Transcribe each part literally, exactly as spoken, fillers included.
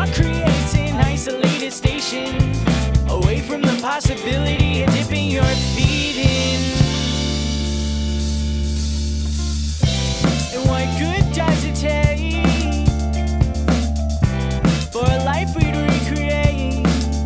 creates an isolated station, away from the possibility of dipping your feet in. And what good does it take for a life we'd recreate,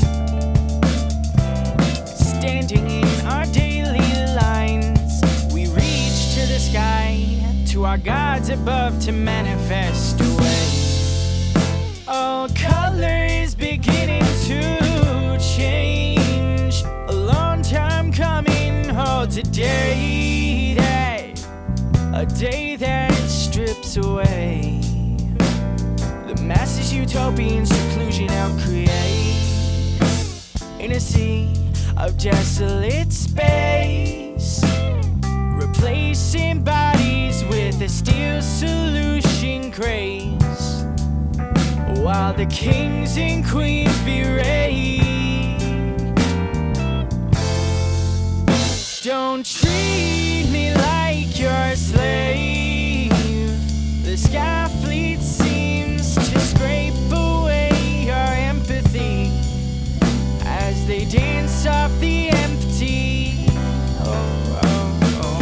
standing in our daily lines? We reach to the sky, to our gods above, to manifest away. All color is beginning to change. A long time coming holds a day that, a day that strips away the masses utopian seclusion out create. In a sea of desolate space, replacing bodies with a steel solution craze, while the kings and queens berate. Don't treat me like you're a slave. The sky fleet seems to scrape away our empathy as they dance off the empty. Oh, oh, oh,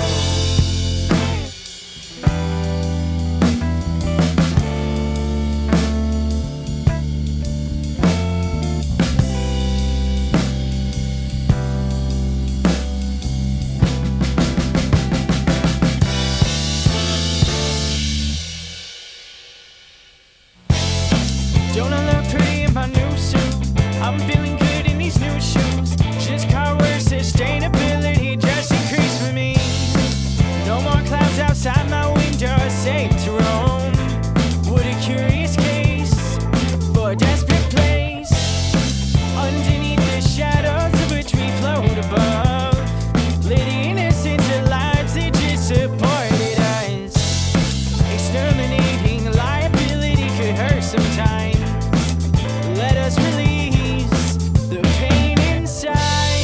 don't I look pretty in my new suit? I'm feeling good in these new shoes. Just car work sustainability just increased for me. No more clouds outside my window, safe to roam. What a curious case for a desperate place, underneath the shadows of which we float above. Lit innocence of lives that just supported us. Exterminating liability could hurt sometimes. Let us release the pain inside.